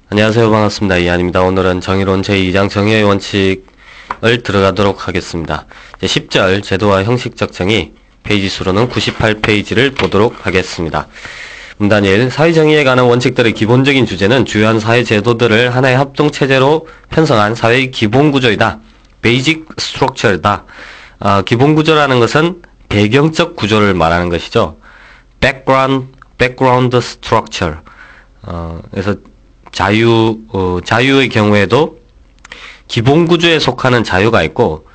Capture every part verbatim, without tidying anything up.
안녕하세요. 반갑습니다. 이한입니다. 오늘은 정의론 제이 장 정의의 원칙을 들어가도록 하겠습니다. 이제 십 절 제도와 형식적 정의 페이지 수로는 구십팔 페이지를 보도록 하겠습니다. 문단 일. 사회정의에 관한 원칙들의 기본적인 주제는 주요한 사회제도들을 하나의 합동체제로 편성한 사회의 기본구조이다. Basic Structure다. 어, 기본구조라는 것은 배경적 구조를 말하는 것이죠. Background, background Structure. 어, 그래서 자유, 어, 자유의 경우에도 기본 구조에 속하는 자유가 있고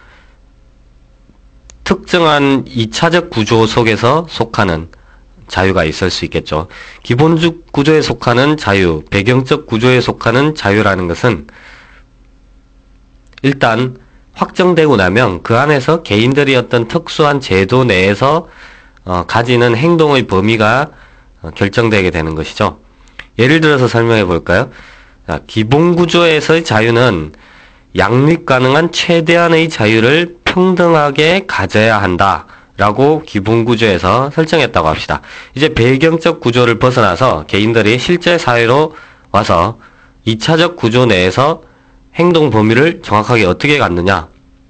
특정한 이차적 구조 속에서 속하는 자유가 있을 수 있겠죠. 기본 구조에 속하는 자유, 배경적 구조에 속하는 자유라는 것은 일단 확정되고 나면 그 안에서 개인들이 어떤 특수한 제도 내에서 어, 가지는 행동의 범위가 어, 결정되게 되는 것이죠. 예를 들어서 설명해 볼까요? 자, 기본 구조에서의 자유는 양립 가능한 최대한의 자유를 평등하게 가져야 한다 라고 기본 구조에서 설정했다고 합시다. 이제 배경적 구조를 벗어나서 개인들이 실제 사회로 와서 이차적 구조 내에서 행동 범위를 정확하게 어떻게 갖느냐?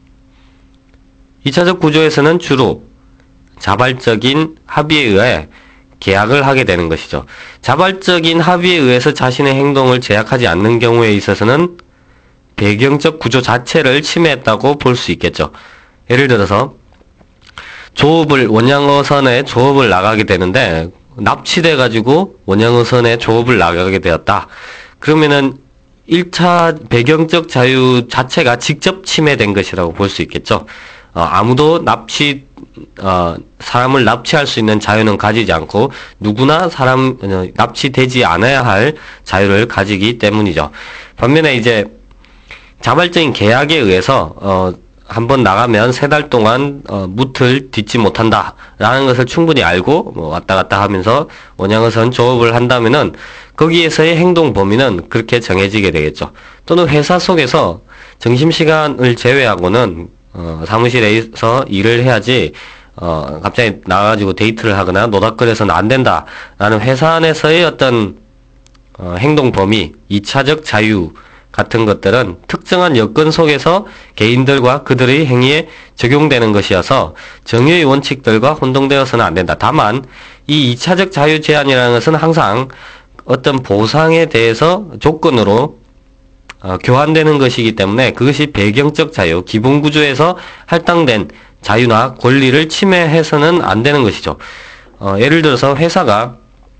이차적 구조에서는 주로 자발적인 합의에 의해 계약을 하게 되는 것이죠. 자발적인 합의에 의해서 자신의 행동을 제약하지 않는 경우에 있어서는 배경적 구조 자체를 침해했다고 볼 수 있겠죠. 예를 들어서 조업을 원양어선에 조업을 나가게 되는데 납치돼 가지고 원양어선에 조업을 나가게 되었다. 그러면은 일 차 배경적 자유 자체가 직접 침해된 것이라고 볼 수 있겠죠. 어, 아무도 납치 어, 사람을 납치할 수 있는 자유는 가지지 않고 누구나 사람 어, 납치되지 않아야 할 자유를 가지기 때문이죠. 반면에 이제 자발적인 계약에 의해서 어, 한번 나가면 세 달 동안 어, 무틀 딛지 못한다라는 것을 충분히 알고 뭐 왔다 갔다 하면서 원양어선 조업을 한다면은 거기에서의 행동 범위는 그렇게 정해지게 되겠죠. 또는 회사 속에서 점심시간을 제외하고는 어, 사무실에서 일을 해야지, 어, 갑자기 나가가지고 데이트를 하거나 노닥거려서는 안 된다. 라는 회사 안에서의 어떤, 어, 행동 범위, 이차적 자유 같은 것들은 특정한 여건 속에서 개인들과 그들의 행위에 적용되는 것이어서 정의의 원칙들과 혼동되어서는 안 된다. 다만, 이 이차적 자유 제한이라는 것은 항상 어떤 보상에 대해서 조건으로 어, 교환되는 것이기 때문에 그것이 배경적 자유, 기본 구조에서 할당된 자유나 권리를 침해해서는 안 되는 것이죠. 어, 예를 들어서 회사가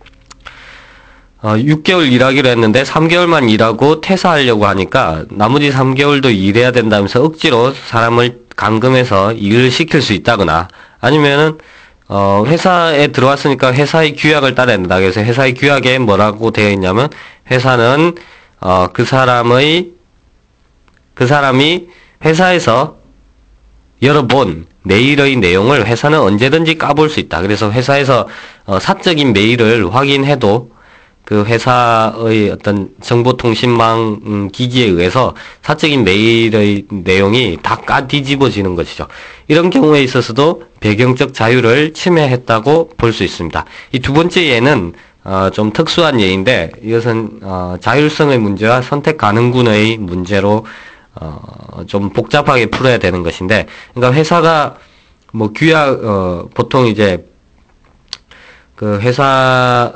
어, 육 개월 일하기로 했는데 삼 개월만 일하고 퇴사하려고 하니까 나머지 삼 개월도 일해야 된다면서 억지로 사람을 감금해서 일을 시킬 수 있다거나 아니면은 어, 회사에 들어왔으니까 회사의 규약을 따라야 된다. 그래서 회사의 규약에 뭐라고 되어 있냐면 회사는 어, 그 사람의, 그 사람이 회사에서 열어본 메일의 내용을 회사는 언제든지 까볼 수 있다. 그래서 회사에서 어, 사적인 메일을 확인해도 그 회사의 어떤 정보통신망 음, 기기에 의해서 사적인 메일의 내용이 다 까뒤집어지는 것이죠. 이런 경우에 있어서도 배경적 자유를 침해했다고 볼 수 있습니다. 이 두 번째 예는 어, 좀 특수한 예인데 이것은 어, 자율성의 문제와 선택 가능군의 문제로 어, 좀 복잡하게 풀어야 되는 것인데, 그러니까 회사가 뭐 규약 어, 보통 이제 그 회사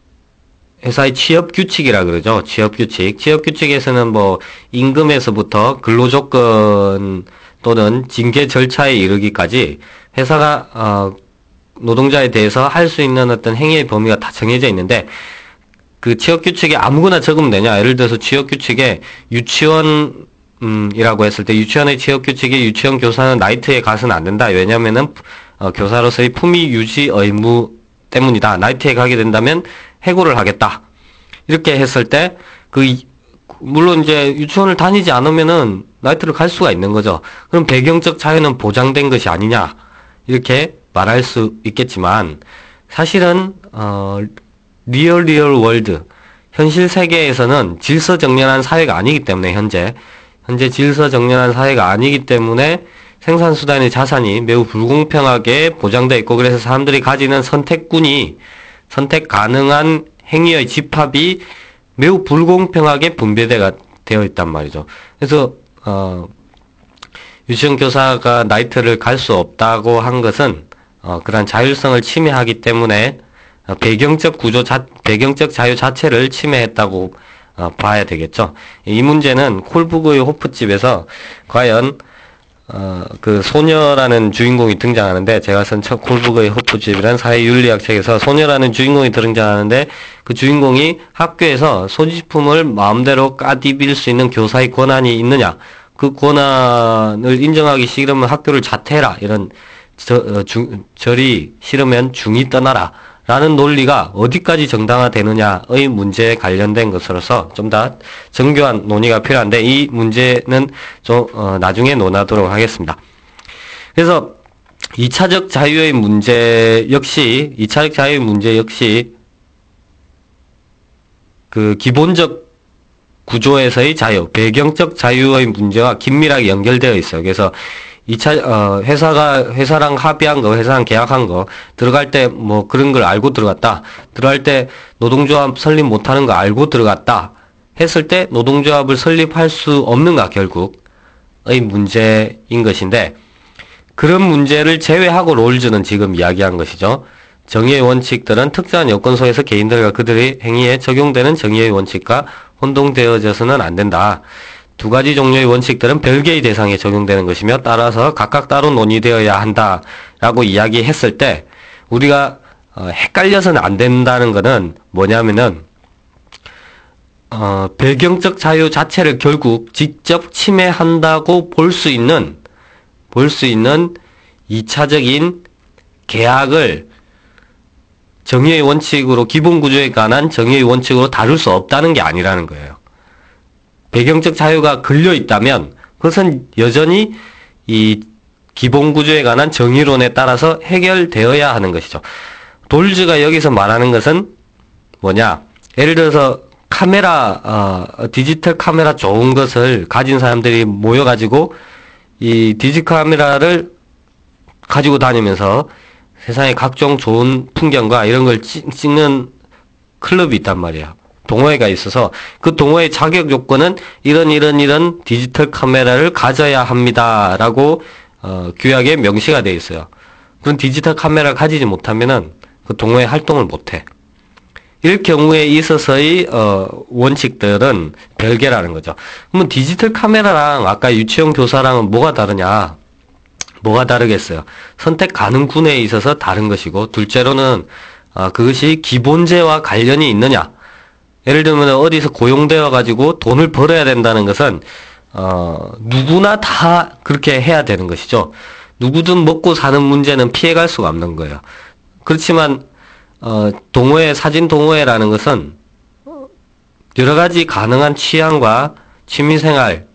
회사의 취업 규칙이라 그러죠. 취업 규칙. 취업 규칙에서는 뭐 임금에서부터 근로 조건 또는 징계 절차에 이르기까지 회사가 어 노동자에 대해서 할 수 있는 어떤 행위의 범위가 다 정해져 있는데 그 취업규칙에 아무거나 적으면 되냐. 예를 들어서 취업규칙에 유치원 음, 이라고 했을 때 유치원의 취업규칙에 유치원 교사는 나이트에 가서는 안 된다. 왜냐면은 어, 교사로서의 품위 유지 의무 때문이다. 나이트에 가게 된다면 해고를 하겠다. 이렇게 했을 때 그 물론 이제 유치원을 다니지 않으면은 나이트를 갈 수가 있는 거죠. 그럼 배경적 자유는 보장된 것이 아니냐. 이렇게 말할 수 있겠지만 사실은 어 리얼 리얼 월드 현실 세계에서는 질서정연한 사회가 아니기 때문에 현재 현재 질서정연한 사회가 아니기 때문에 생산수단의 자산이 매우 불공평하게 보장되어 있고 그래서 사람들이 가지는 선택군이 선택 가능한 행위의 집합이 매우 불공평하게 분배되어 되어 있단 말이죠. 그래서 어, 유치원 교사가 나이트를 갈 수 없다고 한 것은 어, 그러한 자율성을 침해하기 때문에 어, 배경적 구조 자, 배경적 자유 자체를 침해했다고 어, 봐야 되겠죠. 이 문제는 콜북의 호프집에서 과연 어, 그 소녀라는 주인공이 등장하는데, 제가 쓴 첫 콜북의 호프집이라는 사회윤리학 책에서 소녀라는 주인공이 등장하는데, 그 주인공이 학교에서 소지품을 마음대로 까디빌 수 있는 교사의 권한이 있느냐, 그 권한을 인정하기 싫으면 학교를 자퇴해라, 이런 저, 어, 중, 절이 싫으면 중이 떠나라 라는 논리가 어디까지 정당화되느냐의 문제에 관련된 것으로서 좀 더 정교한 논의가 필요한데, 이 문제는 좀 어, 나중에 논하도록 하겠습니다. 그래서 이차적 자유의 문제 역시 이차적 자유의 문제 역시 그 기본적 구조에서의 자유, 배경적 자유의 문제와 긴밀하게 연결되어 있어요. 그래서 이차, 어, 회사가, 회사랑 합의한 거, 회사랑 계약한 거, 들어갈 때 뭐 그런 걸 알고 들어갔다. 들어갈 때 노동조합 설립 못하는 거 알고 들어갔다. 했을 때 노동조합을 설립할 수 없는가, 결국의 문제인 것인데, 그런 문제를 제외하고 롤즈는 지금 이야기한 것이죠. 정의의 원칙들은 특정한 여건 속에서 개인들과 그들의 행위에 적용되는 정의의 원칙과 혼동되어져서는 안 된다. 두 가지 종류의 원칙들은 별개의 대상에 적용되는 것이며 따라서 각각 따로 논의되어야 한다라고 이야기했을 때, 우리가 어, 헷갈려서는 안 된다는 것은 뭐냐면은 어, 배경적 자유 자체를 결국 직접 침해한다고 볼 수 있는 볼 수 있는 이차적인 계약을 정의의 원칙으로, 기본 구조에 관한 정의의 원칙으로 다룰 수 없다는 게 아니라는 거예요. 배경적 자유가 걸려 있다면 그것은 여전히 이 기본 구조에 관한 정의론에 따라서 해결되어야 하는 것이죠. 돌즈가 여기서 말하는 것은 뭐냐? 예를 들어서 카메라, 어, 디지털 카메라 좋은 것을 가진 사람들이 모여가지고 이 디지털 카메라를 가지고 다니면서 세상의 각종 좋은 풍경과 이런 걸 찍, 찍는 클럽이 있단 말이에요. 동호회가 있어서 그 동호회 자격 요건은 이런 이런 이런 디지털 카메라를 가져야 합니다라고 어, 규약에 명시가 되어 있어요. 그런 디지털 카메라를 가지지 못하면은 그 동호회 활동을 못해. 이럴 경우에 있어서의 어, 원칙들은 별개라는 거죠. 그러면 디지털 카메라랑 아까 유치원 교사랑은 뭐가 다르냐? 뭐가 다르겠어요? 선택 가능 군에 있어서 다른 것이고, 둘째로는 어, 그것이 기본제와 관련이 있느냐? 예를 들면 어디서 고용되어 가지고 돈을 벌어야 된다는 것은 어, 누구나 다 그렇게 해야 되는 것이죠. 누구든 먹고 사는 문제는 피해갈 수가 없는 거예요. 그렇지만 어, 동호회, 사진 동호회라는 것은 여러 가지 가능한 취향과 취미생활의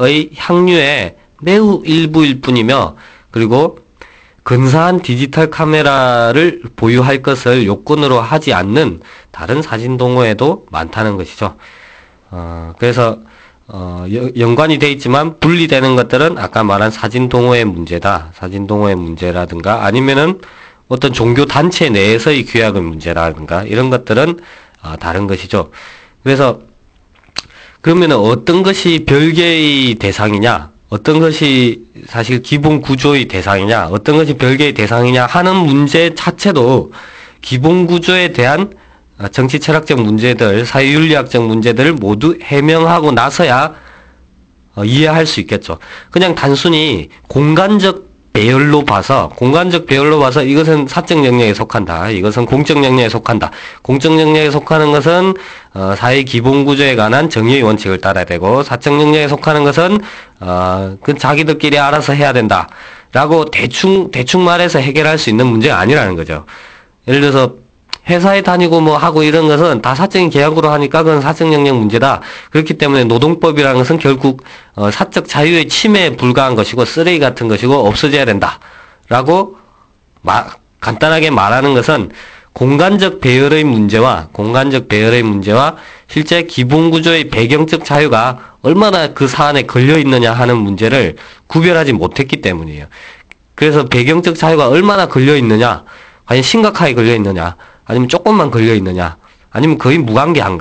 향유의 매우 일부일 뿐이며, 그리고 근사한 디지털 카메라를 보유할 것을 요건으로 하지 않는 다른 사진 동호회도 많다는 것이죠. 어, 그래서 어, 연관이 돼 있지만 분리되는 것들은 아까 말한 사진 동호회 문제다. 사진 동호회 문제라든가 아니면은 어떤 종교 단체 내에서의 규약의 문제라든가 이런 것들은 어, 다른 것이죠. 그래서 그러면은 어떤 것이 별개의 대상이냐? 어떤 것이 사실 기본 구조의 대상이냐, 어떤 것이 별개의 대상이냐 하는 문제 자체도 기본 구조에 대한 정치 철학적 문제들, 사회윤리학적 문제들을 모두 해명하고 나서야 이해할 수 있겠죠. 그냥 단순히 공간적 배열로 봐서, 공간적 배열로 봐서 이것은 사적 영역에 속한다, 이것은 공적 영역에 속한다. 공적 영역에 속하는 것은 어, 사회 기본 구조에 관한 정의의 원칙을 따라야 되고, 사적 영역에 속하는 것은 어, 그 자기들끼리 알아서 해야 된다 라고 대충 대충 말해서 해결할 수 있는 문제가 아니라는 거죠. 예를 들어서 회사에 다니고 뭐 하고 이런 것은 다 사적인 계약으로 하니까 그건 사적 영역 문제다. 그렇기 때문에 노동법이라는 것은 결국 어, 사적 자유의 침해에 불과한 것이고 쓰레기 같은 것이고 없어져야 된다 라고 마, 간단하게 말하는 것은 공간적 배열의 문제와 공간적 배열의 문제와 실제 기본 구조의 배경적 자유가 얼마나 그 사안에 걸려 있느냐 하는 문제를 구별하지 못했기 때문이에요. 그래서 배경적 자유가 얼마나 걸려 있느냐, 과연 심각하게 걸려 있느냐, 아니면 조금만 걸려 있느냐, 아니면 거의 무관계한가,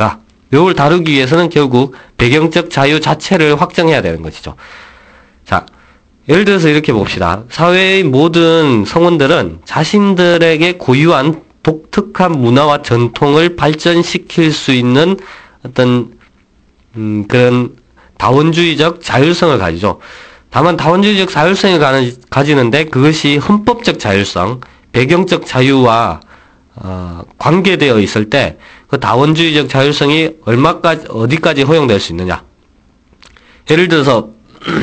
묘를 다루기 위해서는 결국 배경적 자유 자체를 확정해야 되는 것이죠. 자, 예를 들어서 이렇게 봅시다. 사회의 모든 성원들은 자신들에게 고유한 독특한 문화와 전통을 발전시킬 수 있는 어떤 음, 그런 다원주의적 자율성을 가지죠. 다만 다원주의적 자율성을 가지는데 그것이 헌법적 자율성, 배경적 자유와 어, 관계되어 있을 때 그 다원주의적 자율성이 얼마까지 어디까지 허용될 수 있느냐. 예를 들어서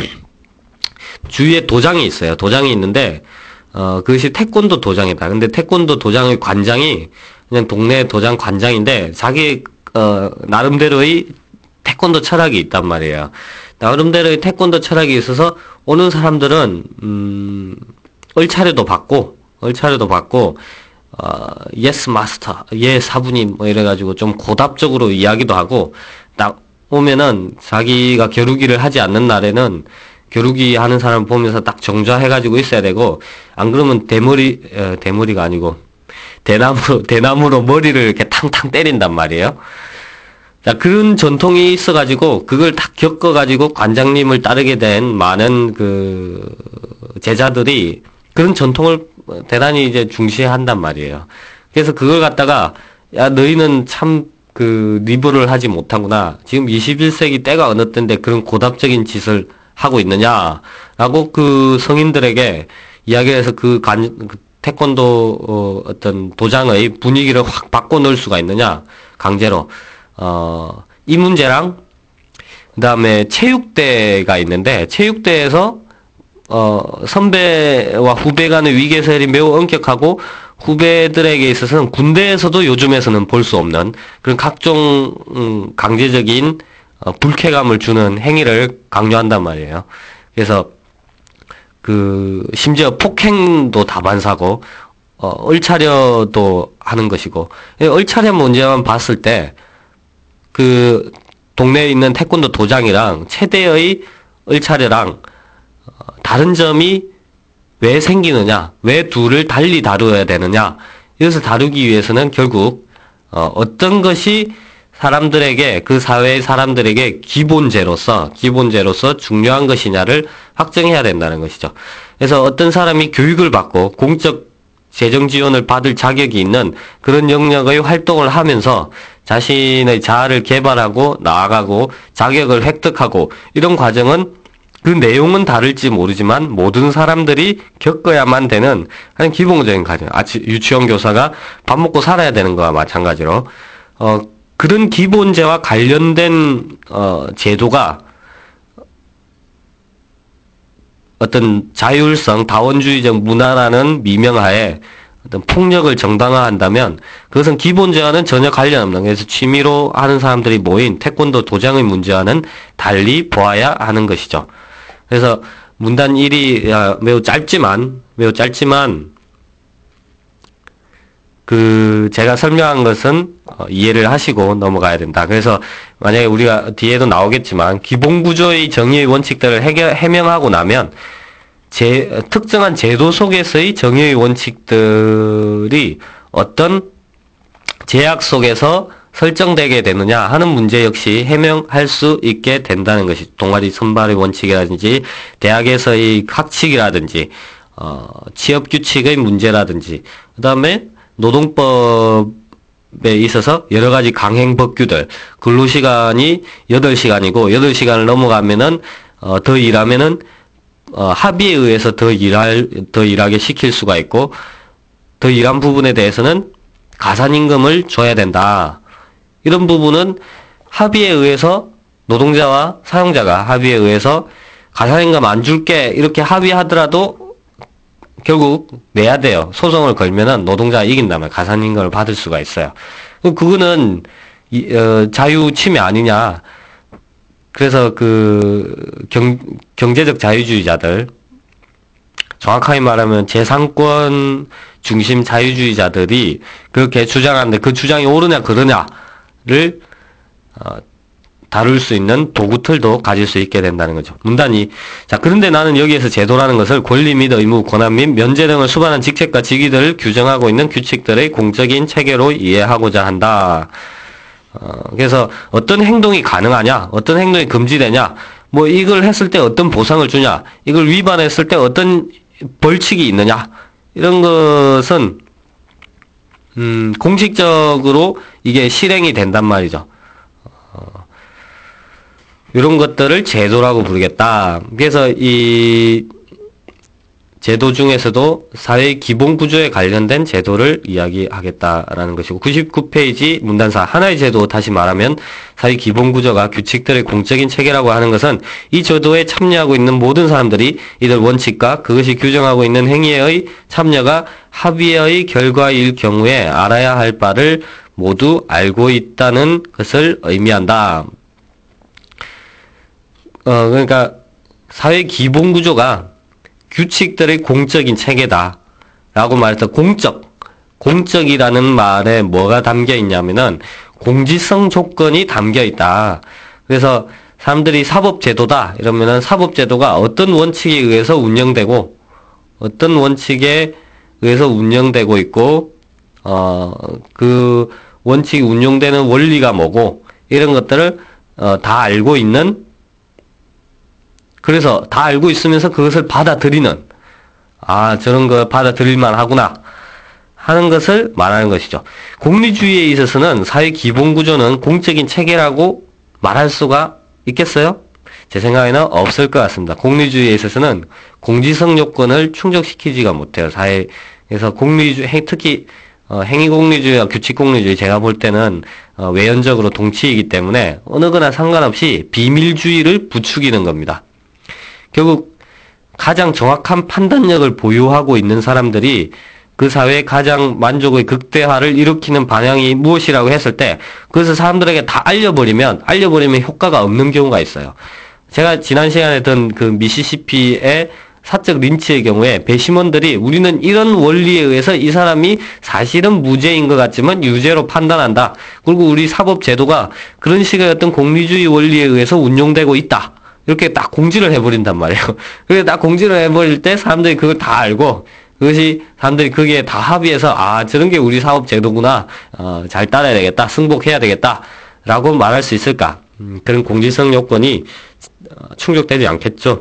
주위에 도장이 있어요. 도장이 있는데 어, 그것이 태권도 도장이다. 근데 태권도 도장의 관장이 그냥 동네 도장 관장인데 자기 어, 나름대로의 태권도 철학이 있단 말이에요. 나름대로의 태권도 철학이 있어서 오는 사람들은 음, 얼차려도 받고 얼차려도 받고 어, 예스 마스터, 예 사부님 뭐 이래가지고 좀 고답적으로 이야기도 하고 딱 오면은 자기가 겨루기를 하지 않는 날에는 겨루기 하는 사람 보면서 딱 정좌해가지고 있어야 되고 안 그러면 대머리 어, 대머리가 아니고 대나무로 대나무로 머리를 이렇게 탕탕 때린단 말이에요. 자, 그런 전통이 있어가지고, 그걸 딱 겪어가지고 관장님을 따르게 된 많은 그, 제자들이 그런 전통을 대단히 이제 중시한단 말이에요. 그래서 그걸 갖다가, 야, 너희는 참 그, 리버를 하지 못하구나. 지금 이십일 세기 때가 어느 때인데 그런 고답적인 짓을 하고 있느냐. 라고 그 성인들에게 이야기를 해서 그 관, 그 태권도, 어, 어떤 도장의 분위기를 확 바꿔놓을 수가 있느냐. 강제로. 어, 이 문제랑, 그 다음에 체육대가 있는데, 체육대에서, 어, 선배와 후배 간의 위계설이 매우 엄격하고, 후배들에게 있어서는 군대에서도 요즘에서는 볼 수 없는 그런 각종, 음, 강제적인, 어, 불쾌감을 주는 행위를 강요한단 말이에요. 그래서, 그, 심지어 폭행도 다반사고, 어, 얼차려도 하는 것이고, 얼차려 문제만 봤을 때, 그 동네에 있는 태권도 도장이랑 최대의 얼차려랑 어, 다른 점이 왜 생기느냐, 왜 둘을 달리 다루어야 되느냐, 이것을 다루기 위해서는 결국 어, 어떤 것이 사람들에게, 그 사회의 사람들에게 기본제로서 기본제로서 중요한 것이냐를 확정해야 된다는 것이죠. 그래서 어떤 사람이 교육을 받고 공적 재정 지원을 받을 자격이 있는 그런 영역의 활동을 하면서 자신의 자아를 개발하고 나아가고 자격을 획득하고 이런 과정은 그 내용은 다를지 모르지만 모든 사람들이 겪어야만 되는 그냥 기본적인 과정. 아침 유치원 교사가 밥 먹고 살아야 되는 거와 마찬가지로 어 그런 기본제와 관련된 어 제도가 어떤 자율성, 다원주의적 문화라는 미명하에 어떤 폭력을 정당화한다면 그것은 기본제와는 전혀 관련 없는, 그래서 취미로 하는 사람들이 모인 태권도 도장의 문제와는 달리 보아야 하는 것이죠. 그래서 문단 일이 매우 짧지만 매우 짧지만 그 제가 설명한 것은 이해를 하시고 넘어가야 된다. 그래서 만약에 우리가 뒤에도 나오겠지만 기본 구조의 정의의 원칙들을 해결, 해명하고 나면 제, 특정한 제도 속에서의 정의의 원칙들이 어떤 제약 속에서 설정되게 되느냐 하는 문제 역시 해명할 수 있게 된다는 것이 동아리 선발의 원칙이라든지 대학에서의 학칙이라든지 어, 취업 규칙의 문제라든지 그 다음에 노동법에 있어서 여러 가지 강행 법규들, 근로시간이 여덟 시간이고 여덟 시간을 넘어가면은 어, 더 일하면은 어, 합의에 의해서 더 일할 더 일하게 시킬 수가 있고 더 일한 부분에 대해서는 가산임금을 줘야 된다. 이런 부분은 합의에 의해서 노동자와 사용자가 합의에 의해서 가산임금 안 줄게 이렇게 합의하더라도 결국 내야 돼요. 소송을 걸면은 노동자가 이긴다면 가산임금을 받을 수가 있어요. 그거는 이, 어, 자유 침해 아니냐. 그래서 그 경, 경제적 자유주의자들, 정확하게 말하면 재산권 중심 자유주의자들이 그렇게 주장하는데 그 주장이 옳으냐 그러냐를 어, 다룰 수 있는 도구틀도 가질 수 있게 된다는 거죠. 문단이. 자, 그런데 나는 여기에서 제도라는 것을 권리 및 의무, 권한 및 면제 등을 수반한 직책과 직위들을 규정하고 있는 규칙들의 공적인 체계로 이해하고자 한다. 어, 그래서 어떤 행동이 가능하냐, 어떤 행동이 금지되냐, 뭐 이걸 했을 때 어떤 보상을 주냐, 이걸 위반했을 때 어떤 벌칙이 있느냐, 이런 것은 음, 공식적으로 이게 실행이 된단 말이죠. 어, 이런 것들을 제도라고 부르겠다. 그래서 이 제도 중에서도 사회 기본 구조에 관련된 제도를 이야기하겠다라는 것이고, 구십구 페이지 문단사 하나의 제도, 다시 말하면 사회 기본 구조가 규칙들의 공적인 체계라고 하는 것은 이 제도에 참여하고 있는 모든 사람들이 이들 원칙과 그것이 규정하고 있는 행위의 참여가 합의의 결과일 경우에 알아야 할 바를 모두 알고 있다는 것을 의미한다. 어, 그러니까 사회 기본 구조가 규칙들의 공적인 체계다 라고 말해서 공적, 공적이라는 말에 뭐가 담겨 있냐면은 공지성 조건이 담겨 있다. 그래서 사람들이 사법제도다 이러면은 사법제도가 어떤 원칙에 의해서 운영되고 어떤 원칙에 의해서 운영되고 있고 어, 그 원칙이 운용되는 원리가 뭐고 이런 것들을 어, 다 알고 있는, 그래서 다 알고 있으면서 그것을 받아들이는, 아, 저런 거 받아들일만 하구나 하는 것을 말하는 것이죠. 공리주의에 있어서는 사회 기본 구조는 공적인 체계라고 말할 수가 있겠어요? 제 생각에는 없을 것 같습니다. 공리주의에 있어서는 공지성 요건을 충족시키지가 못해요. 사회에서 공리주의, 특히 어, 행위공리주의와 규칙공리주의, 제가 볼 때는 어, 외연적으로 동치이기 때문에 어느 거나 상관없이 비밀주의를 부추기는 겁니다. 결국 가장 정확한 판단력을 보유하고 있는 사람들이 그 사회의 가장 만족의 극대화를 일으키는 방향이 무엇이라고 했을 때 그것을 사람들에게 다 알려버리면 알려버리면 효과가 없는 경우가 있어요. 제가 지난 시간에 든 그 미시시피의 사적 린치의 경우에 배심원들이 우리는 이런 원리에 의해서 이 사람이 사실은 무죄인 것 같지만 유죄로 판단한다. 그리고 우리 사법제도가 그런 식의 어떤 공리주의 원리에 의해서 운용되고 있다. 이렇게 딱 공지를 해버린단 말이에요. 그래서 딱 공지를 해버릴 때 사람들이 그걸 다 알고 그것이 사람들이 거기에 다 합의해서 아, 저런 게 우리 사업 제도구나. 어, 잘 따라야 되겠다. 승복해야 되겠다. 라고 말할 수 있을까? 음, 그런 공지성 요건이 충족되지 않겠죠.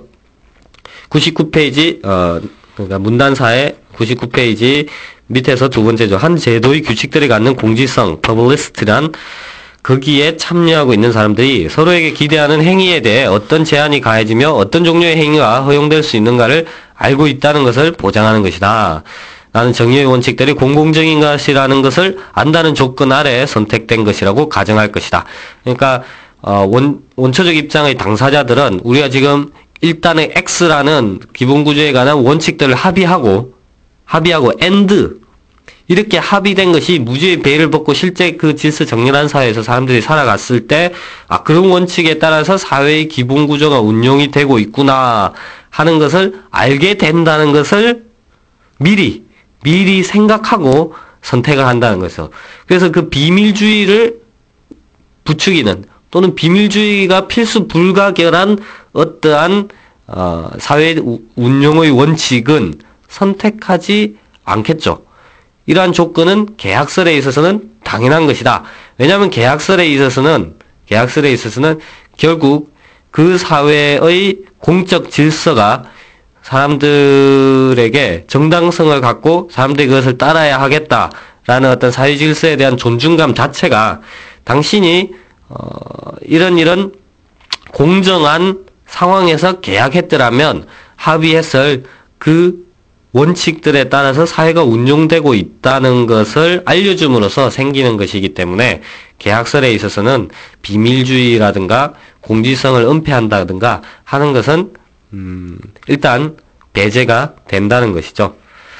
구십구 페이지, 어, 그러니까 문단사의 구십구 페이지 밑에서 두 번째죠. 한 제도의 규칙들이 갖는 공지성, 퍼블리스트란 거기에 참여하고 있는 사람들이 서로에게 기대하는 행위에 대해 어떤 제한이 가해지며 어떤 종류의 행위가 허용될 수 있는가를 알고 있다는 것을 보장하는 것이다. 나는 정의의 원칙들이 공공적인 것이라는 것을 안다는 조건 아래 선택된 것이라고 가정할 것이다. 그러니까 어, 원, 원초적 입장의 당사자들은 우리가 지금 일단의 X라는 기본 구조에 관한 원칙들을 합의하고 합의하고 and 이렇게 합의된 것이 무죄의 배를 벗고 실제 그 질서 정렬한 사회에서 사람들이 살아갔을 때, 아, 그런 원칙에 따라서 사회의 기본 구조가 운용이 되고 있구나 하는 것을 알게 된다는 것을 미리, 미리 생각하고 선택을 한다는 거죠. 그래서 그 비밀주의를 부추기는 또는 비밀주의가 필수 불가결한 어떠한, 어, 사회 운용의 원칙은 선택하지 않겠죠. 이러한 조건은 계약설에 있어서는 당연한 것이다. 왜냐하면 계약설에 있어서는 계약설에 있어서는 결국 그 사회의 공적 질서가 사람들에게 정당성을 갖고 사람들이 그것을 따라야 하겠다라는 어떤 사회 질서에 대한 존중감 자체가 당신이 어, 이런 이런 공정한 상황에서 계약했더라면 합의했을 그 원칙들에 따라서 사회가 운용되고 있다는 것을 알려줌으로써 생기는 것이기 때문에 계약설에 있어서는 비밀주의라든가 공지성을 은폐한다든가 하는 것은 음, 일단 배제가 된다는 것이죠.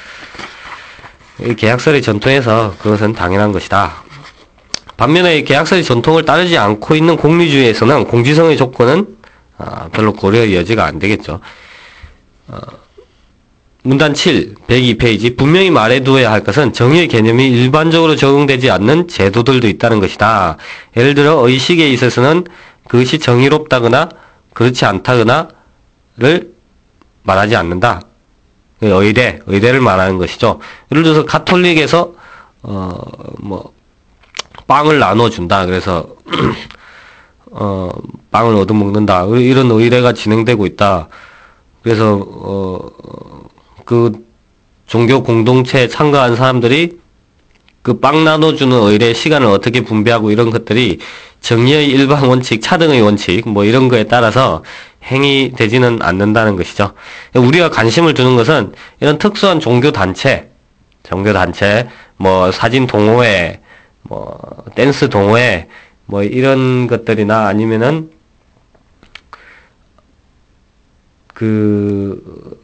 이 계약설의 전통에서 그것은 당연한 것이다. 반면에 이 계약설의 전통을 따르지 않고 있는 공리주의에서는 공지성의 조건은 아, 별로 고려의 여지가 안 되겠죠. 어, 문단 칠, 백이 페이지 분명히 말해두어야 할 것은 정의의 개념이 일반적으로 적용되지 않는 제도들도 있다는 것이다. 예를 들어 의식에 있어서는 그것이 정의롭다거나 그렇지 않다거나를 말하지 않는다. 의대, 의대를 말하는 것이죠. 예를 들어서 가톨릭에서 어, 뭐 빵을 나눠준다. 그래서 어, 빵을 얻어먹는다. 이런 의례가 진행되고 있다. 그래서 어, 그 종교 공동체에 참가한 사람들이 그 빵 나눠주는 의례 시간을 어떻게 분배하고 이런 것들이 정의의 일반 원칙, 차등의 원칙 뭐 이런 거에 따라서 행위되지는 않는다는 것이죠. 우리가 관심을 두는 것은 이런 특수한 종교 단체, 종교 단체, 뭐 사진 동호회, 뭐 댄스 동호회, 뭐 이런 것들이나 아니면은 그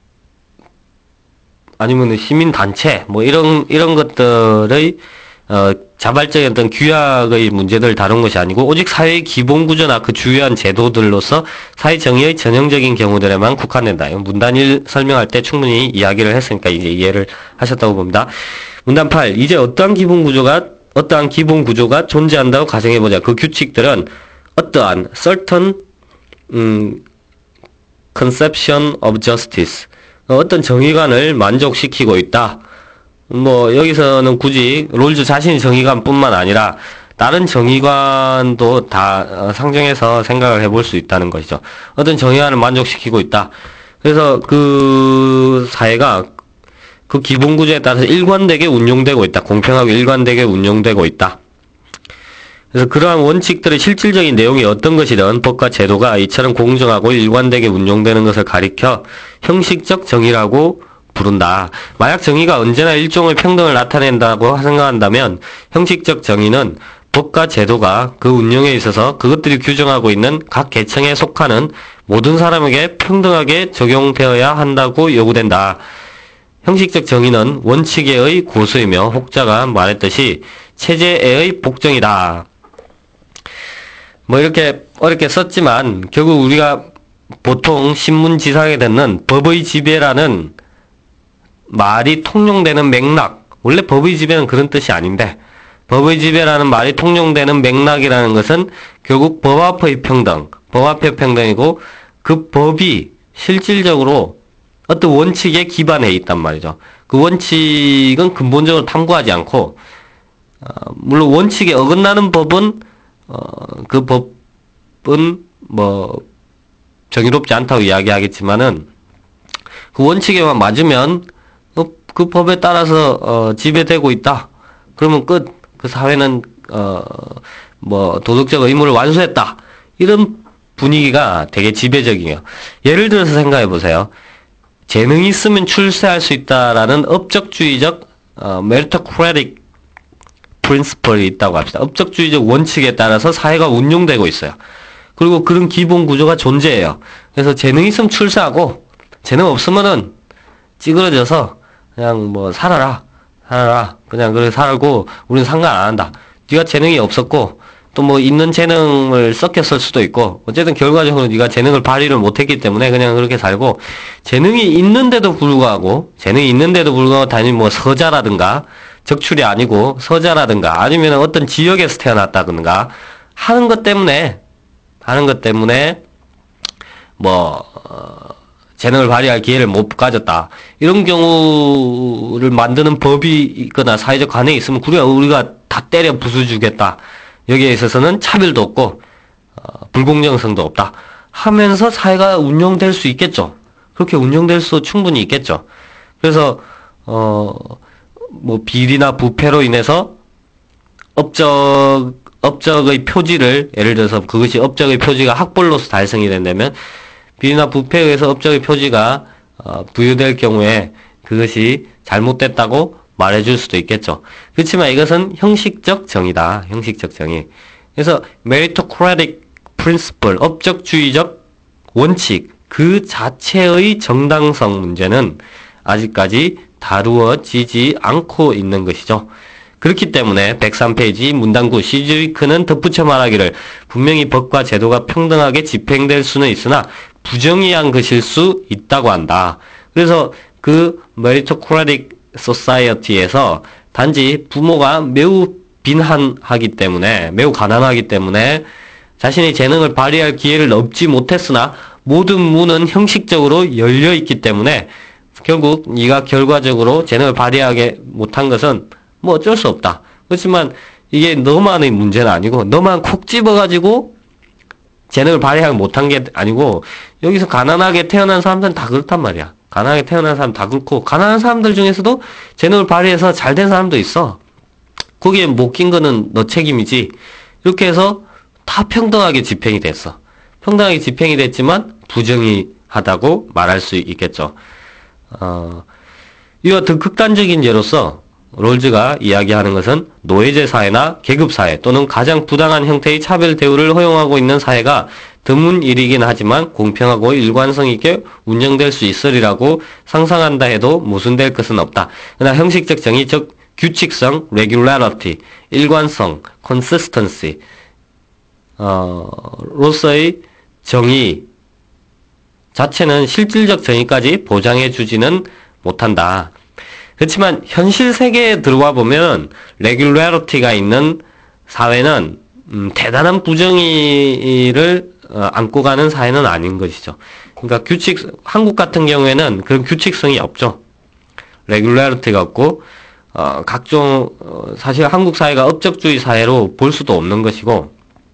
아니면 시민 단체 뭐 이런 이런 것들의 어 자발적인 어떤 규약의 문제들을 다룬 것이 아니고 오직 사회의 기본 구조나 그 주요한 제도들로서 사회 정의의 전형적인 경우들에만 국한된다. 문단 일 설명할 때 충분히 이야기를 했으니까 이제 이해를 하셨다고 봅니다. 문단 팔. 이제 어떠한 기본 구조가 어떠한 기본 구조가 존재한다고 가정해보자. 그 규칙들은 어떠한 certain 음, conception of justice 어떤 정의관을 만족시키고 있다. 뭐 여기서는 굳이 롤즈 자신의 정의관뿐만 아니라 다른 정의관도 다 상정해서 생각을 해볼 수 있다는 것이죠. 어떤 정의관을 만족시키고 있다. 그래서 그 사회가 그 기본 구조에 따라서 일관되게 운용되고 있다. 공평하고 일관되게 운용되고 있다. 그래서 그러한 원칙들의 실질적인 내용이 어떤 것이든 법과 제도가 이처럼 공정하고 일관되게 운용되는 것을 가리켜 형식적 정의라고 부른다. 만약 정의가 언제나 일종의 평등을 나타낸다고 생각한다면 형식적 정의는 법과 제도가 그 운영에 있어서 그것들이 규정하고 있는 각 계층에 속하는 모든 사람에게 평등하게 적용되어야 한다고 요구된다. 형식적 정의는 원칙에의 고수이며 혹자가 말했듯이 체제에의 복종이다. 뭐 이렇게 어렵게 썼지만 결국 우리가 보통 신문지상에 듣는 법의 지배라는 말이 통용되는 맥락, 원래 법의 지배는 그런 뜻이 아닌데 법의 지배라는 말이 통용되는 맥락이라는 것은 결국 법 앞의 평등, 법 앞의 평등이고 그 법이 실질적으로 어떤 원칙에 기반해 있단 말이죠. 그 원칙은 근본적으로 탐구하지 않고 어, 물론 원칙에 어긋나는 법은 어, 그 법은 뭐 정의롭지 않다고 이야기하겠지만은 그 원칙에만 맞으면 어, 그 법에 따라서 어, 지배되고 있다. 그러면 끝. 그 사회는 어, 뭐 도덕적 의무를 완수했다. 이런 분위기가 되게 지배적이에요. 예를 들어서 생각해 보세요. 재능이 있으면 출세할 수 있다라는 업적주의적 어, 메리토크래틱 프린시플이 있다고 합시다. 업적주의적 원칙에 따라서 사회가 운용되고 있어요. 그리고 그런 기본 구조가 존재해요. 그래서 재능이 있으면 출세하고 재능 없으면은 찌그러져서 그냥 뭐 살아라 살아라 그냥 그렇게 살고 우리는 상관 안 한다. 네가 재능이 없었고 또 뭐 있는 재능을 썩혔을 수도 있고 어쨌든 결과적으로 네가 재능을 발휘를 못했기 때문에 그냥 그렇게 살고 재능이 있는데도 불구하고 재능이 있는데도 불구하고 단지 뭐 서자라든가 적출이 아니고 서자라든가 아니면 어떤 지역에서 태어났다든가 하는 것 때문에 하는 것 때문에 뭐 어, 재능을 발휘할 기회를 못 가졌다. 이런 경우를 만드는 법이 있거나 사회적 관행이 있으면 그래 우리가 다 때려 부숴주겠다. 여기에 있어서는 차별도 없고 어, 불공정성도 없다. 하면서 사회가 운영될 수 있겠죠. 그렇게 운영될 수 충분히 있겠죠. 그래서 어, 뭐 비리나 부패로 인해서 업적 업적의 표지를 예를 들어서 그것이 업적의 표지가 학벌로서 달성이 된다면 비리나 부패에 의해서 업적의 표지가 어, 부여될 경우에 그것이 잘못됐다고 말해줄 수도 있겠죠. 그렇지만 이것은 형식적 정의다. 형식적 정의. 그래서 meritocratic principle, 업적주의적 원칙 그 자체의 정당성 문제는 아직까지 다루어지지 않고 있는 것이죠. 그렇기 때문에 백삼 페이지 문단 구 시즈위크는 덧붙여 말하기를 분명히 법과 제도가 평등하게 집행될 수는 있으나 부정의한 것일 수 있다고 한다. 그래서 그 meritocratic society에서 단지 부모가 매우 빈한하기 때문에 매우 가난하기 때문에 자신의 재능을 발휘할 기회를 얻지 못했으나 모든 문은 형식적으로 열려 있기 때문에 결국 네가 결과적으로 재능을 발휘하게 못한 것은 뭐 어쩔 수 없다. 그렇지만 이게 너만의 문제는 아니고 너만 콕 집어가지고 재능을 발휘하지 못한 게 아니고 여기서 가난하게 태어난 사람들은 다 그렇단 말이야. 가난하게 태어난 사람 다 그렇고 가난한 사람들 중에서도 재능을 발휘해서 잘 된 사람도 있어. 거기에 못 낀 거는 너 책임이지. 이렇게 해서 다 평등하게 집행이 됐어. 평등하게 집행이 됐지만 부정의하다고 말할 수 있겠죠. 어, 이와 더 극단적인 예로서 롤즈가 이야기하는 것은 노예제 사회나 계급 사회 또는 가장 부당한 형태의 차별 대우를 허용하고 있는 사회가 드문 일이긴 하지만 공평하고 일관성 있게 운영될 수 있으리라고 상상한다 해도 모순될 것은 없다. 그러나 형식적 정의, 즉 규칙성, regularity, 일관성, consistency 어, 로서의 정의 자체는 실질적 정의까지 보장해주지는 못한다. 그렇지만 현실 세계에 들어와 보면 레귤러리티가 있는 사회는 음, 대단한 부정의를 어, 안고 가는 사회는 아닌 것이죠. 그러니까 규칙 한국 같은 경우에는 그런 규칙성이 없죠. 레귤러리티가 없고 어, 각종 어, 사실 한국 사회가 업적주의 사회로 볼 수도 없는 것이고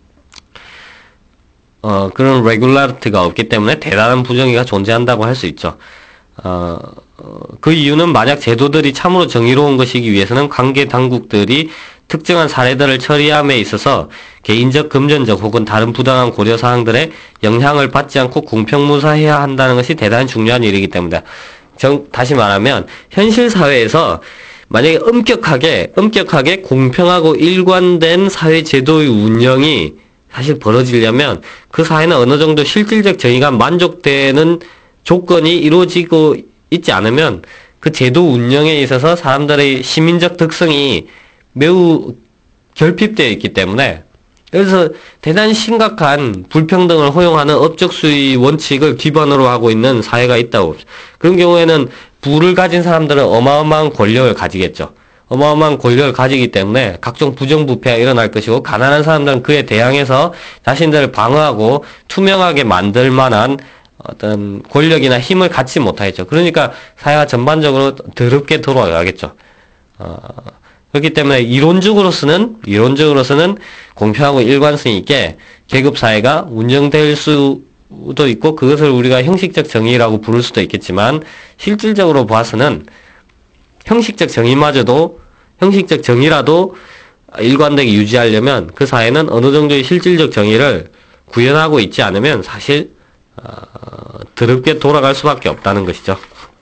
어, 그런 레귤러리티가 없기 때문에 대단한 부정의가 존재한다고 할 수 있죠. 어, 그 이유는 만약 제도들이 참으로 정의로운 것이기 위해서는 관계 당국들이 특정한 사례들을 처리함에 있어서 개인적, 금전적 혹은 다른 부당한 고려사항들의 영향을 받지 않고 공평무사해야 한다는 것이 대단히 중요한 일이기 때문이다. 정, 다시 말하면 현실 사회에서 만약에 엄격하게 엄격하게 공평하고 일관된 사회 제도의 운영이 사실 벌어지려면 그 사회는 어느 정도 실질적 정의가 만족되는 조건이 이루어지고 있지 않으면 그 제도 운영에 있어서 사람들의 시민적 특성이 매우 결핍되어 있기 때문에 그래서 대단히 심각한 불평등을 허용하는 업적수의 원칙을 기반으로 하고 있는 사회가 있다고. 그런 경우에는 부를 가진 사람들은 어마어마한 권력을 가지겠죠. 어마어마한 권력을 가지기 때문에 각종 부정부패가 일어날 것이고 가난한 사람들은 그에 대항해서 자신들을 방어하고 투명하게 만들 만한 어떤 권력이나 힘을 갖지 못하겠죠. 그러니까 사회가 전반적으로 더럽게 돌아가겠죠. 어, 그렇기 때문에 이론적으로서는 이론적으로서는 공평하고 일관성 있게 계급 사회가 운영될 수도 있고 그것을 우리가 형식적 정의라고 부를 수도 있겠지만 실질적으로 봐서는 형식적 정의마저도 형식적 정의라도 일관되게 유지하려면 그 사회는 어느 정도의 실질적 정의를 구현하고 있지 않으면 사실 어, 더럽게 돌아갈 수밖에 없다는 것이죠.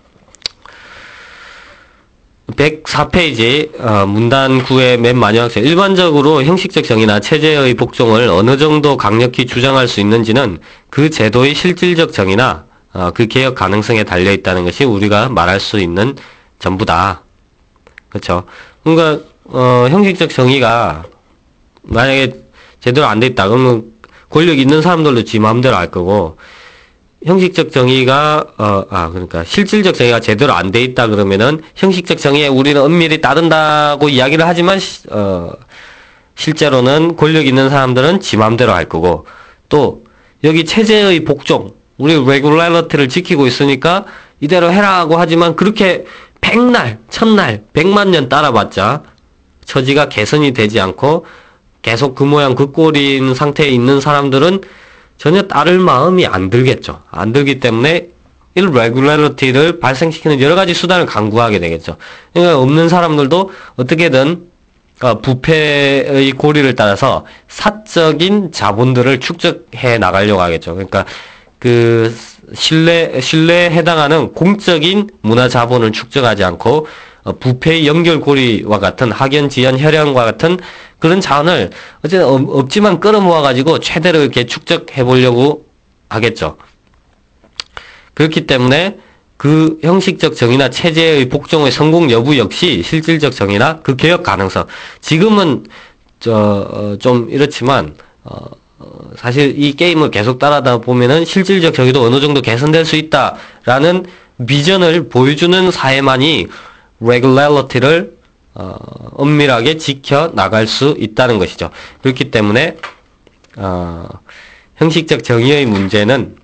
백사 페이지 어, 문단 구의 맨 마지막 절 일반적으로 형식적 정의나 체제의 복종을 어느 정도 강력히 주장할 수 있는지는 그 제도의 실질적 정의나 어, 그 개혁 가능성에 달려있다는 것이 우리가 말할 수 있는 전부다. 그렇죠? 그러니까 어, 형식적 정의가 만약에 제대로 안 돼 있다 그러면 권력 있는 사람들도 지 마음대로 할 거고 형식적 정의가 어, 아 그러니까 실질적 정의가 제대로 안 돼 있다 그러면은 형식적 정의에 우리는 엄밀히 따른다고 이야기를 하지만 어, 실제로는 권력 있는 사람들은 지 마음대로 할 거고 또 여기 체제의 복종 우리 레귤러리티를 지키고 있으니까 이대로 해라고 하지만 그렇게 백날, 천날, 백만 년 따라봤자 처지가 개선이 되지 않고 계속 그 모양 그 꼴인 상태에 있는 사람들은 전혀 따를 마음이 안 들겠죠. 안 들기 때문에 이 레귤러리티를 발생시키는 여러 가지 수단을 강구하게 되겠죠. 그러니까 없는 사람들도 어떻게든 부패의 고리를 따라서 사적인 자본들을 축적해 나가려고 하겠죠. 그러니까 그 신뢰 신뢰에 해당하는 공적인 문화 자본을 축적하지 않고 부패의 연결고리와 같은 학연, 지연, 혈연과 같은 그런 자원을 어쨌든 없지만 끌어모아가지고 최대로 이렇게 축적해 보려고 하겠죠. 그렇기 때문에 그 형식적 정의나 체제의 복종의 성공 여부 역시 실질적 정의나 그 개혁 가능성. 지금은 저 좀 이렇지만 어, 사실 이 게임을 계속 따라다 보면은 실질적 정의도 어느 정도 개선될 수 있다라는 비전을 보여주는 사회만이 레귤러리티를 어, 엄밀하게 지켜 나갈 수 있다는 것이죠. 그렇기 때문에 어, 형식적 정의의 문제는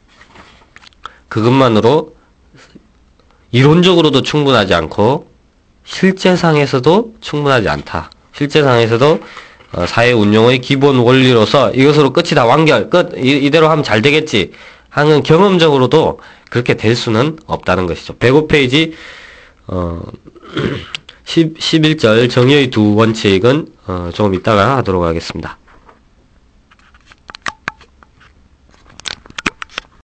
그것만으로 이론적으로도 충분하지 않고 실제상에서도 충분하지 않다. 실제상에서도 어, 사회 운영의 기본 원리로서 이것으로 끝이 다 완결, 끝, 이, 이대로 하면 잘 되겠지 하는 경험적으로도 그렇게 될 수는 없다는 것이죠. 백오 페이지 어, 십일 절 정의의 두 원칙은 어, 조금 이따가 하도록 하겠습니다.